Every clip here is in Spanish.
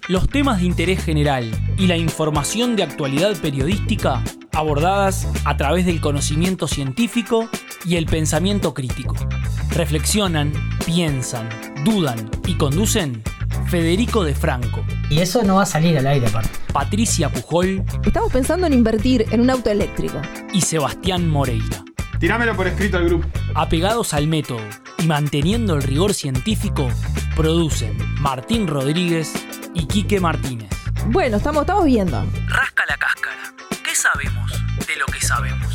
Los temas de interés general y la información de actualidad periodística abordadas a través del conocimiento científico y el pensamiento crítico. Reflexionan, piensan, dudan y conducen Federico De Franco. Y eso no va a salir al aire aparte. Patricia Pujol. Estamos pensando en invertir en un auto eléctrico. Y Sebastián Moreira. Tirámelo por escrito al grupo. Apegados al método y manteniendo el rigor científico, producen Martín Rodríguez y Quique Martínez. Bueno, estamos viendo. Rasca la cáscara. ¿Qué sabemos de lo que sabemos?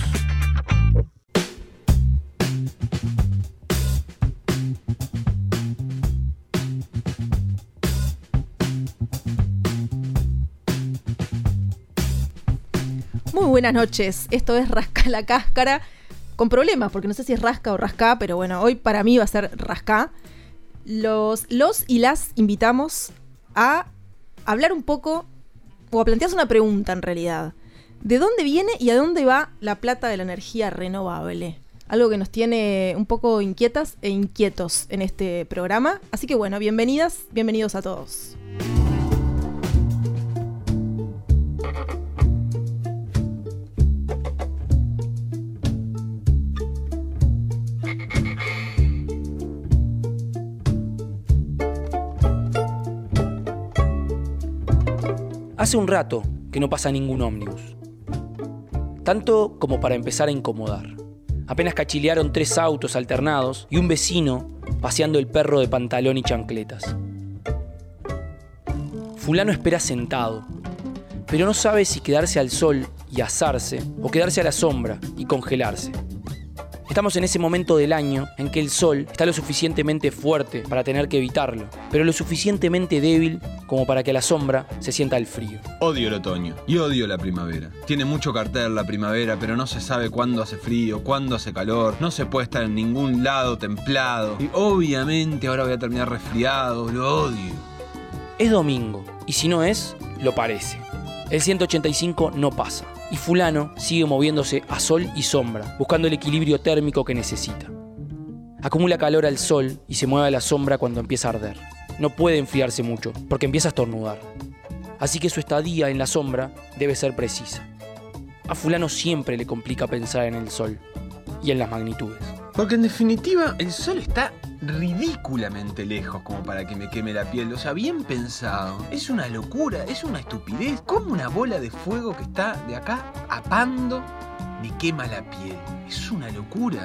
Muy buenas noches. Esto es Rasca la cáscara. Con problemas, porque no sé si es rasca o rascá, pero bueno, hoy para mí va a ser rascá. Los y las invitamos a hablar un poco, o a plantearse una pregunta en realidad. ¿De dónde viene y a dónde va la plata de la energía renovable? Algo que nos tiene un poco inquietas e inquietos en este programa. Así que bueno, bienvenidos a todos. Hace un rato que no pasa ningún ómnibus. Tanto como para empezar a incomodar. Apenas cachilearon 3 autos alternados y un vecino paseando el perro de pantalón y chancletas. Fulano espera sentado, pero no sabe si quedarse al sol y asarse o quedarse a la sombra y congelarse. Estamos en ese momento del año en que el sol está lo suficientemente fuerte para tener que evitarlo, pero lo suficientemente débil como para que a la sombra se sienta el frío. Odio el otoño y odio la primavera. Tiene mucho cartel la primavera, pero no se sabe cuándo hace frío, cuándo hace calor. No se puede estar en ningún lado templado. Y obviamente ahora voy a terminar resfriado. Lo odio. Es domingo, y si no es, lo parece. El 185 no pasa, y fulano sigue moviéndose a sol y sombra, buscando el equilibrio térmico que necesita. Acumula calor al sol y se mueve a la sombra cuando empieza a arder. No puede enfriarse mucho, porque empieza a estornudar. Así que su estadía en la sombra debe ser precisa. A fulano siempre le complica pensar en el sol y en las magnitudes. Porque en definitiva el sol está ridículamente lejos como para que me queme la piel. O sea, bien pensado. Es una locura, es una estupidez. Como una bola de fuego que está de acá apando me quema la piel. Es una locura.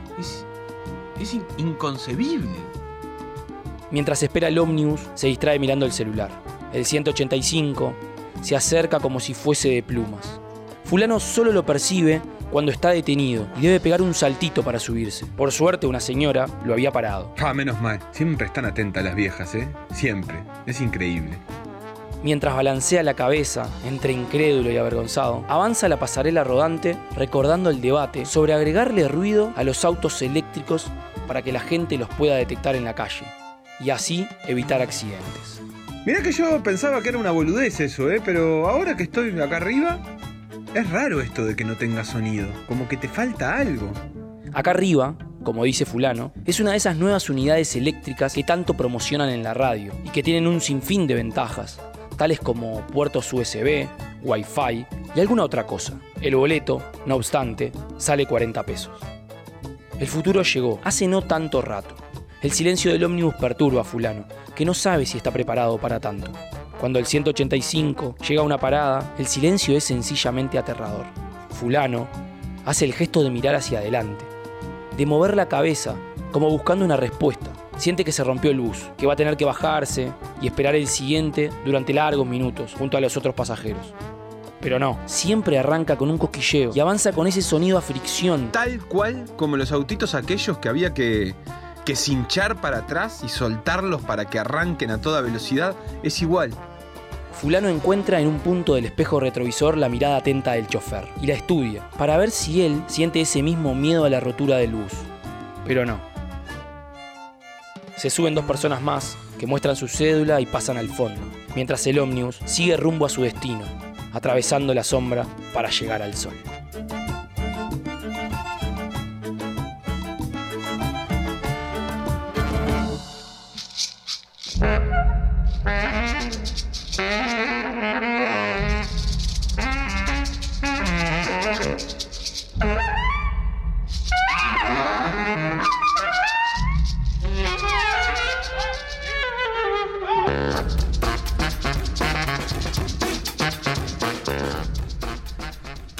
Es inconcebible. Mientras espera el ómnibus, se distrae mirando el celular. El 185 se acerca como si fuese de plumas. Fulano solo lo percibe cuando está detenido y debe pegar un saltito para subirse. Por suerte, una señora lo había parado. Menos mal. Siempre están atentas las viejas, ¿eh? Siempre. Es increíble. Mientras balancea la cabeza, entre incrédulo y avergonzado, avanza la pasarela rodante recordando el debate sobre agregarle ruido a los autos eléctricos para que la gente los pueda detectar en la calle y así evitar accidentes. Mirá que yo pensaba que era una boludez eso, pero ahora que estoy acá arriba, es raro esto de que no tenga sonido, como que te falta algo. Acá arriba, como dice fulano, es una de esas nuevas unidades eléctricas que tanto promocionan en la radio y que tienen un sinfín de ventajas, tales como puertos USB, Wi-Fi y alguna otra cosa. El boleto, no obstante, sale 40 pesos. El futuro llegó hace no tanto rato. El silencio del ómnibus perturba a fulano, que no sabe si está preparado para tanto. Cuando el 185 llega a una parada, el silencio es sencillamente aterrador. Fulano hace el gesto de mirar hacia adelante, de mover la cabeza, como buscando una respuesta. Siente que se rompió el bus, que va a tener que bajarse y esperar el siguiente durante largos minutos junto a los otros pasajeros. Pero no, siempre arranca con un cosquilleo y avanza con ese sonido a fricción. Tal cual como los autitos aquellos que había que cinchar para atrás y soltarlos para que arranquen a toda velocidad, es igual. Fulano encuentra en un punto del espejo retrovisor la mirada atenta del chofer y la estudia para ver si él siente ese mismo miedo a la rotura del bus. Pero no. Se suben 2 personas más que muestran su cédula y pasan al fondo, mientras el ómnibus sigue rumbo a su destino, atravesando la sombra para llegar al sol.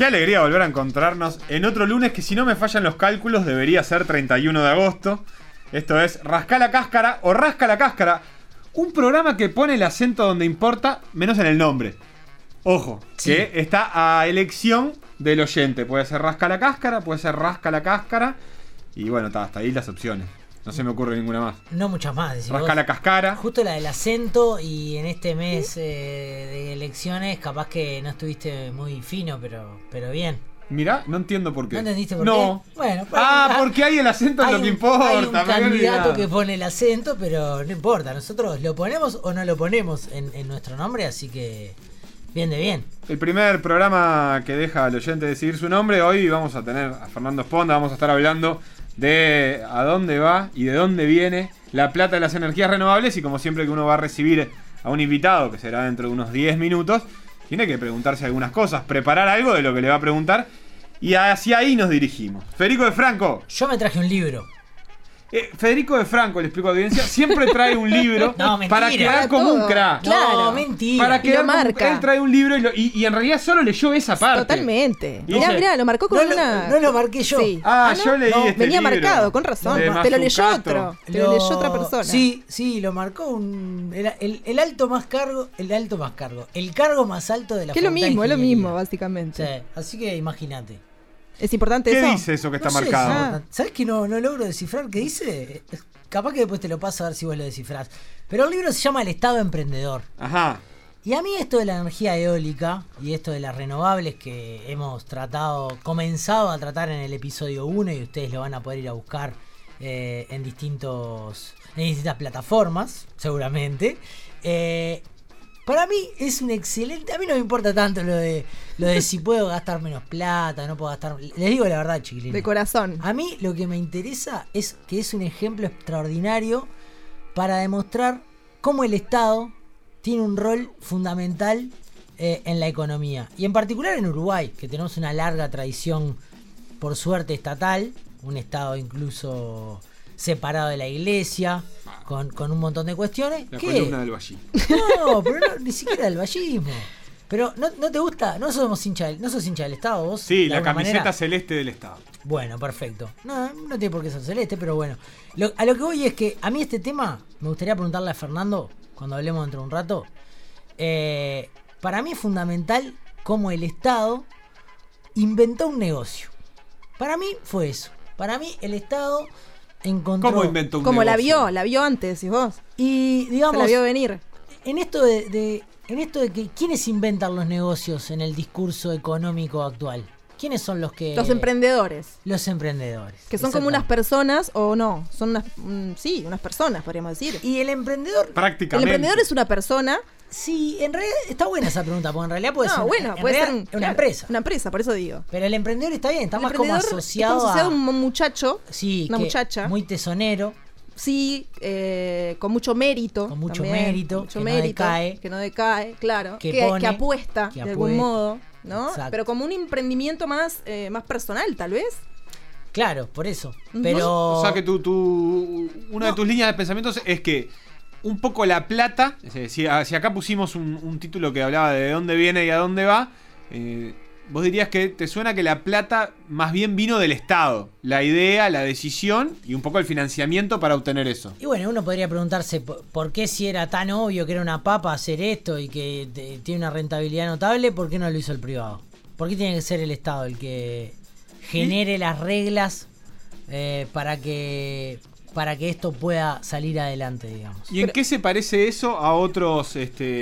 Qué alegría volver a encontrarnos en otro lunes que, si no me fallan los cálculos, debería ser 31 de agosto. Esto es Rasca la Cáscara o Rasca la Cáscara, un programa que pone el acento donde importa, menos en el nombre. Ojo, Sí. que está a elección del oyente. Puede ser Rasca la Cáscara, puede ser Rasca la Cáscara. Y bueno, hasta ahí las opciones. No se me ocurre ninguna más. No muchas más, decís Rasca vos. la Cascara. Justo la del acento, y en este mes de elecciones capaz que no estuviste muy fino, pero bien. Mirá, no entiendo por qué. ¿No entendiste por No. qué? Bueno, Porque hay el acento en lo que importa. Hay un me había candidato olvidado. que pone el acento, pero no importa. Nosotros lo ponemos o no lo ponemos en nuestro nombre, así que bien de bien. El primer programa que deja al oyente decidir su nombre. Hoy vamos a tener a Fernando Esponda. Vamos a estar hablando de a dónde va y de dónde viene la plata de las energías renovables. Y como siempre que uno va a recibir a un invitado, que será dentro de unos 10 minutos, tiene que preguntarse algunas cosas, preparar algo de lo que le va a preguntar. Y hacia ahí nos dirigimos. Federico de Franco. Yo me traje un libro. Federico de Franco, le explico a la audiencia, siempre trae un libro No, mentira. para quedar Para como un todo. crack. Claro. No, mentira. Para Y lo quedar como marca. él trae un libro y en realidad solo leyó esa parte. Totalmente. Y Mirá, dice, mirá, lo marcó con no, una. no lo marqué yo. Sí. Ah, ¿no? yo leí No, este Venía libro. marcado, con razón. De Te lo leyó Mazzucato. otro. Te lo leyó otra persona. Sí, lo marcó el alto más cargo. El cargo más alto de la Que es lo Facultad de mismo, es lo Ingeniería. mismo, básicamente. Sí, así que imagínate. Es importante ¿Qué eso. dice eso que está No sé, marcado? ¿sabes que no logro descifrar qué dice? Capaz que después te lo paso a ver si vos lo descifrás. Pero el libro se llama El Estado Emprendedor. Ajá. Y a mí esto de la energía eólica y esto de las renovables que hemos comenzado a tratar en el episodio 1, y ustedes lo van a poder ir a buscar en distintas plataformas, seguramente. Para mí es un excelente. A mí no me importa tanto lo de si puedo gastar menos plata, no puedo gastar. Les digo la verdad, chiquilines. De corazón. A mí lo que me interesa es que es un ejemplo extraordinario para demostrar cómo el Estado tiene un rol fundamental en la economía. Y en particular en Uruguay, que tenemos una larga tradición, por suerte, estatal. Un Estado incluso separado de la iglesia, con un montón de cuestiones. La ¿Qué? columna del Ballí. No, pero ni siquiera del vallismo. Pero ¿no te gusta? ¿No sos hincha del Estado vos? Sí, de la alguna camiseta manera? celeste del Estado. Bueno, perfecto. No tiene por qué ser celeste, pero bueno. A lo que voy es que a mí este tema, me gustaría preguntarle a Fernando, cuando hablemos dentro de un rato. Para mí es fundamental cómo el Estado inventó un negocio. Para mí fue eso. Para mí el Estado encontró... ¿Cómo inventó un Como negocio? la vio antes, decís vos. Y Se digamos... la vio venir. En esto de que ¿quiénes inventan los negocios en el discurso económico actual? ¿Quiénes son los que...? Los emprendedores. Los emprendedores. Que son como unas Exactamente. personas, o no, son unas personas, podríamos decir. Y el emprendedor... El Prácticamente. emprendedor es una persona. Sí, en realidad está buena esa pregunta, porque en realidad puede ser No, bueno, en puede ser realidad una claro, empresa. Una empresa, por eso digo. Pero el emprendedor está bien, está El más como emprendedor asociado, está asociado a a... un muchacho, Sí, una que muchacha. muy tesonero. Sí, con mucho mérito. Con mucho también, mérito, mucho que no mérito, decae. que no decae, claro. Que Que, pone, que apuesta que de algún apuesta. modo, ¿no? Exacto. Pero como un emprendimiento más personal, tal vez. Claro, por eso. Ujú. Pero... O sea que una de tus líneas de pensamientos es que un poco la plata, si acá pusimos un título que hablaba de dónde viene y a dónde va, vos dirías que te suena que la plata más bien vino del Estado. La idea, la decisión y un poco el financiamiento para obtener eso. Y bueno, uno podría preguntarse por qué, si era tan obvio que era una papa hacer esto y que tiene una rentabilidad notable, ¿por qué no lo hizo el privado? ¿Por qué tiene que ser el Estado el que genere las reglas para que esto pueda salir adelante, digamos? ¿Y en qué se parece eso a otros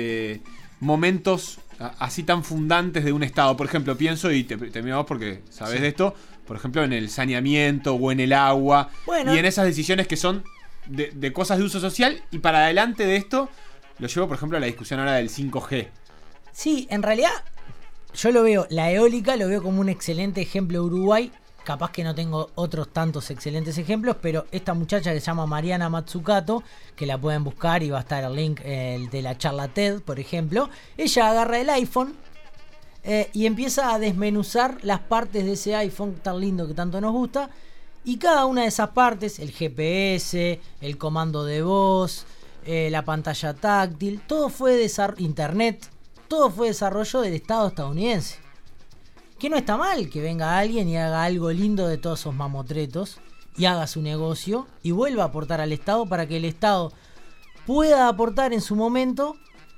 momentos así tan fundantes de un Estado? Por ejemplo, pienso, y te miro vos porque sabés de esto, por ejemplo, en el saneamiento o en el agua, Bueno. y en esas decisiones que son de cosas de uso social, y para adelante de esto lo llevo, por ejemplo, a la discusión ahora del 5G. Sí, en realidad yo lo veo, la eólica lo veo como un excelente ejemplo de Uruguay. Capaz que no tengo otros tantos excelentes ejemplos, pero esta muchacha que se llama Mariana Mazzucato, que la pueden buscar y va a estar el link de la charla TED, por ejemplo, ella agarra el iPhone y empieza a desmenuzar las partes de ese iPhone tan lindo que tanto nos gusta, y cada una de esas partes, el GPS, el comando de voz, la pantalla táctil, todo fue internet, todo fue desarrollo del Estado estadounidense. Que no está mal que venga alguien y haga algo lindo de todos esos mamotretos y haga su negocio y vuelva a aportar al Estado para que el Estado pueda aportar en su momento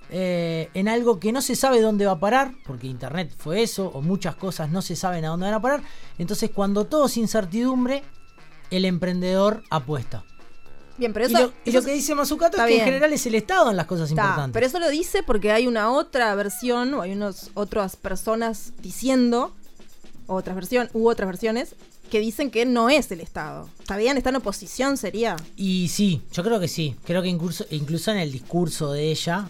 en algo que no se sabe dónde va a parar, porque Internet fue eso, o muchas cosas no se saben a dónde van a parar. Entonces, cuando todo es incertidumbre, el emprendedor apuesta. Bien, pero eso, y lo que dice Mazzucato es que en general es el Estado en las cosas importantes. Pero eso lo dice porque hay una otra versión, o hay otras personas diciendo, otras versiones, que dicen que no es el Estado. ¿Está bien? ¿Está en oposición sería? Y sí, yo creo que sí. Creo que incluso en el discurso de ella,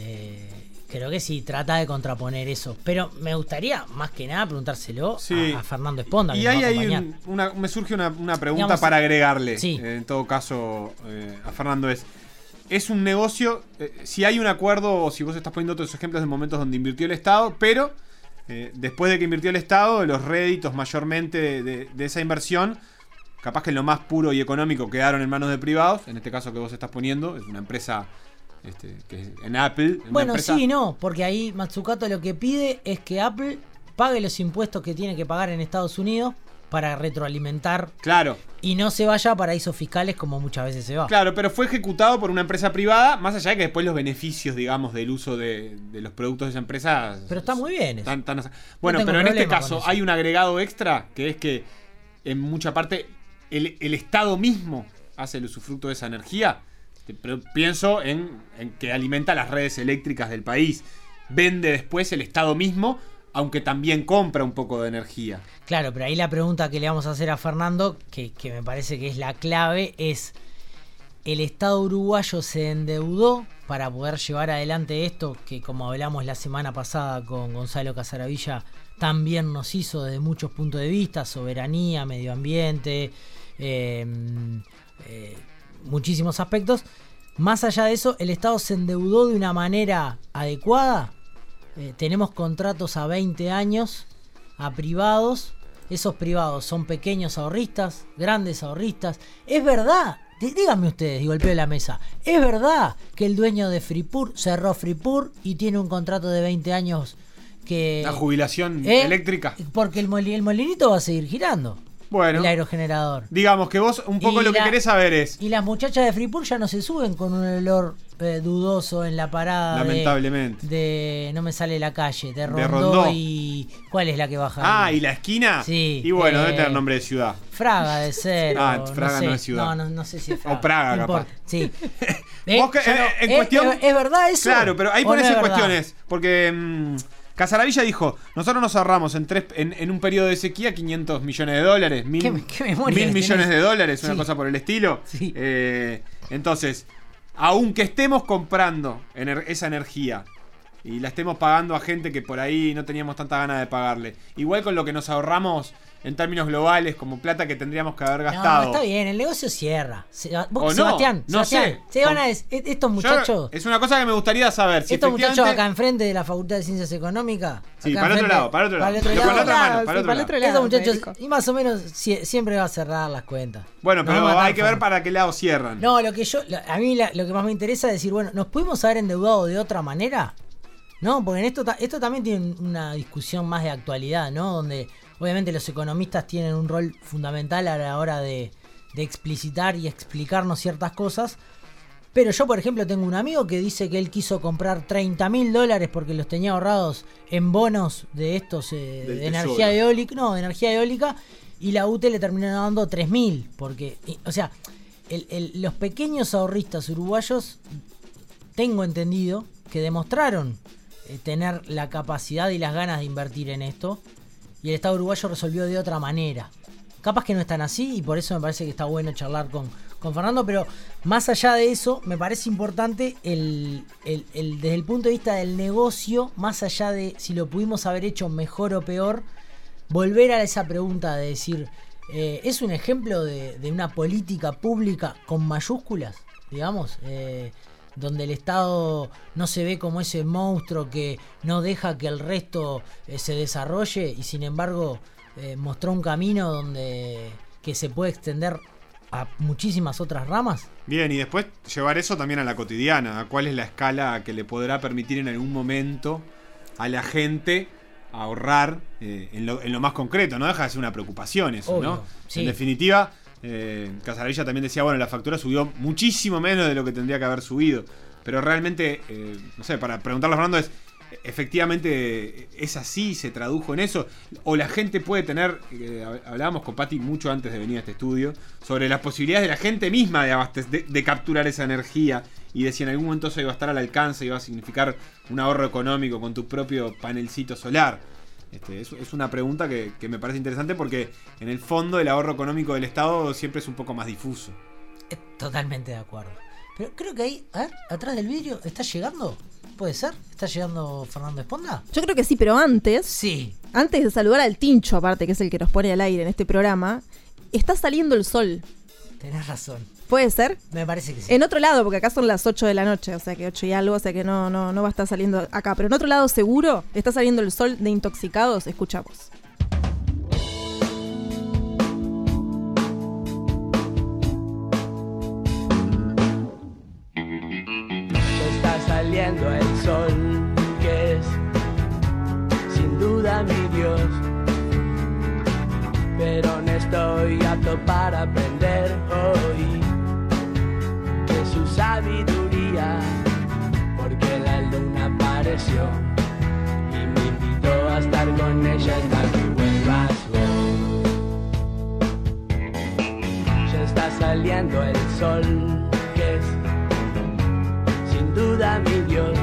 creo que sí, trata de contraponer eso. Pero me gustaría, más que nada, preguntárselo a Fernando Esponda. Y ahí me surge una pregunta, digamos, para agregarle, en todo caso, a Fernando. Es un negocio, si hay un acuerdo, o si vos estás poniendo otros ejemplos de momentos donde invirtió el Estado, pero después de que invirtió el Estado, los réditos mayormente de esa inversión, capaz que en lo más puro y económico quedaron en manos de privados. En este caso que vos estás poniendo, es una empresa que en Apple. Bueno, sí y no, porque ahí Mazzucato lo que pide es que Apple pague los impuestos que tiene que pagar en Estados Unidos para retroalimentar. Claro. Y no se vaya a paraísos fiscales como muchas veces se va. Claro, pero fue ejecutado por una empresa privada, más allá de que después los beneficios, digamos, del uso de los productos de esa empresa. Pero está muy bien eso. Bueno, pero en este caso hay un agregado extra, que es que en mucha parte el Estado mismo hace el usufructo de esa energía. Pero pienso en que alimenta las redes eléctricas del país. Vende después el Estado mismo, aunque también compra un poco de energía. Claro, pero ahí la pregunta que le vamos a hacer a Fernando, que me parece que es la clave, es: ¿el Estado uruguayo se endeudó para poder llevar adelante esto que, como hablamos la semana pasada con Gonzalo Casaravilla, también nos hizo desde muchos puntos de vista? Soberanía, medio ambiente, muchísimos aspectos. Más allá de eso, ¿el Estado se endeudó de una manera adecuada? Tenemos contratos a 20 años a privados. Esos privados son pequeños ahorristas, grandes ahorristas. Es verdad, díganme ustedes, y golpeo la mesa, ¿es verdad que el dueño de Fripur cerró Fripur y tiene un contrato de 20 años que... ¿La jubilación eléctrica? Porque el molinito va a seguir girando. Bueno, el aerogenerador. Digamos que vos un poco lo que querés saber es... Y las muchachas de Fripur ya no se suben con un olor dudoso en la parada. Lamentablemente. De no me sale la calle, de Rondó. ¿Y cuál es la que baja? ¿y la esquina? Sí. Y bueno, debe tener nombre de ciudad. Fraga de ser. Fraga no es ciudad. No sé si es Fraga. O Praga, no capaz. Sí. En cuestión... ¿Es verdad eso? Claro, pero ahí pones en cuestiones. Porque... Casaravilla dijo: nosotros nos ahorramos en un periodo de sequía $500 millones, $1.000 millones, una cosa por el estilo. Sí. Entonces, aunque estemos comprando esa energía y la estemos pagando a gente que por ahí no teníamos tanta ganas de pagarle, igual con lo que nos ahorramos en términos globales, como plata que tendríamos que haber gastado. No, está bien, el negocio cierra. Sebastián, se van a estos muchachos. Es una cosa que me gustaría saber. Si estos muchachos acá enfrente de la Facultad de Ciencias Económicas. Sí, para el otro lado. Para el otro lado. Estos muchachos, y más o menos siempre va a cerrar las cuentas. Bueno, pero hay que ver para qué lado cierran. No, a mí lo que más me interesa es decir, bueno, ¿nos pudimos haber endeudado de otra manera? No, porque en esto también tiene una discusión más de actualidad, ¿no? Donde obviamente los economistas tienen un rol fundamental a la hora de explicitar y explicarnos ciertas cosas. Pero yo, por ejemplo, tengo un amigo que dice que él quiso comprar $30.000 porque los tenía ahorrados en bonos de estos de energía eólica. No, de energía eólica. Y la UTE le terminó dando 3.000. Porque, o sea, los pequeños ahorristas uruguayos, tengo entendido, que demostraron tener la capacidad y las ganas de invertir en esto. Y el Estado uruguayo resolvió de otra manera. Capaz que no es tan así, y por eso me parece que está bueno charlar con Fernando, pero más allá de eso, me parece importante desde el punto de vista del negocio, más allá de si lo pudimos haber hecho mejor o peor, volver a esa pregunta de decir, ¿es un ejemplo de una política pública con mayúsculas, digamos? Donde el Estado no se ve como ese monstruo que no deja que el resto se desarrolle y sin embargo mostró un camino donde que se puede extender a muchísimas otras ramas. Bien, y después llevar eso también a la cotidiana, a cuál es la escala que le podrá permitir en algún momento a la gente ahorrar en lo más concreto. No deja de ser una preocupación eso, Obvio, ¿no? sí. En definitiva, Casaravilla también decía, bueno, la factura subió muchísimo menos de lo que tendría que haber subido. Pero realmente, no sé, para preguntarle a Fernando efectivamente es así, se tradujo en eso, o la gente puede tener, hablábamos con Pati mucho antes de venir a este estudio, sobre las posibilidades de la gente misma de capturar esa energía y de si en algún momento eso iba a estar al alcance, iba a significar un ahorro económico con tu propio panelcito solar. Es una pregunta que me parece interesante porque en el fondo el ahorro económico del Estado siempre es un poco más difuso. Totalmente de acuerdo. Pero creo que ahí, a ver, atrás del vidrio, ¿está llegando? ¿Puede ser? ¿Está llegando Fernando Esponda? Yo creo que sí, pero antes Sí. de saludar al Tincho, aparte, que es el que nos pone al aire en este programa, está saliendo el sol. Tenés razón. ¿Puede ser? Me parece que sí. En otro lado, porque acá son las 8 de la noche, o sea que 8 y algo, o sea que no va a estar saliendo acá. Pero en otro lado seguro está saliendo el sol de Intoxicados. Escuchamos. Está saliendo el sol, que es sin duda mi Dios, pero no estoy apto para aprender hoy de su sabiduría, porque la luna apareció y me invitó a estar con ella hasta que vuelvas vos. Ya está saliendo el sol, que es sin duda mi Dios,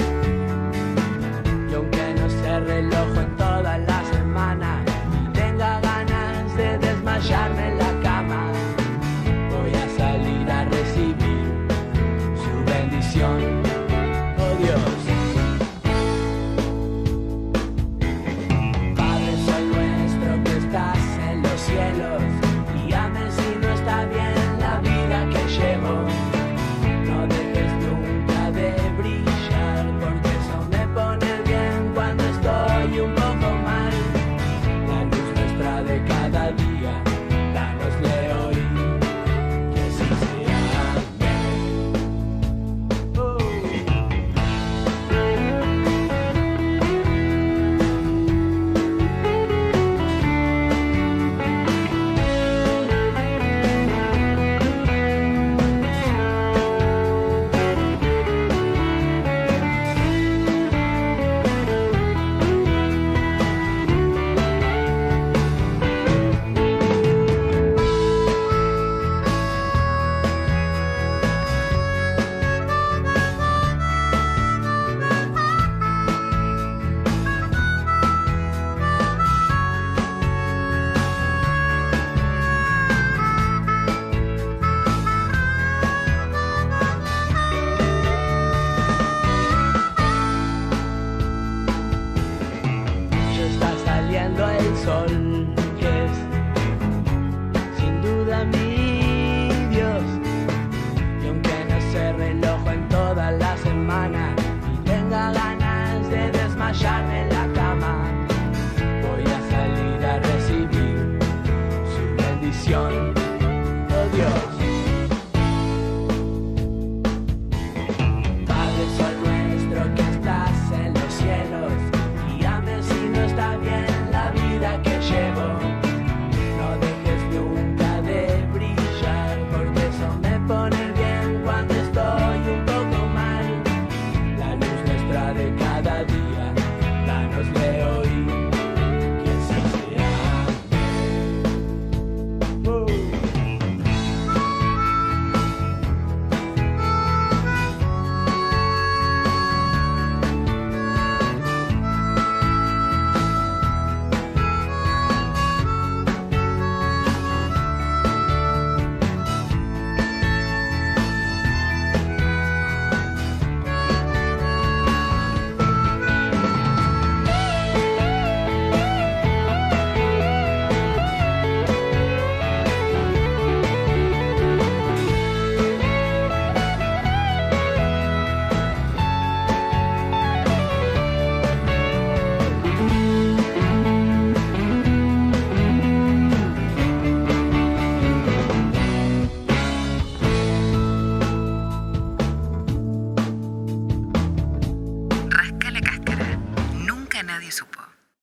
y aunque no se reloj en toda la semana y tenga ganas de desmayarme en la cama, voy a salir a recibir su bendición.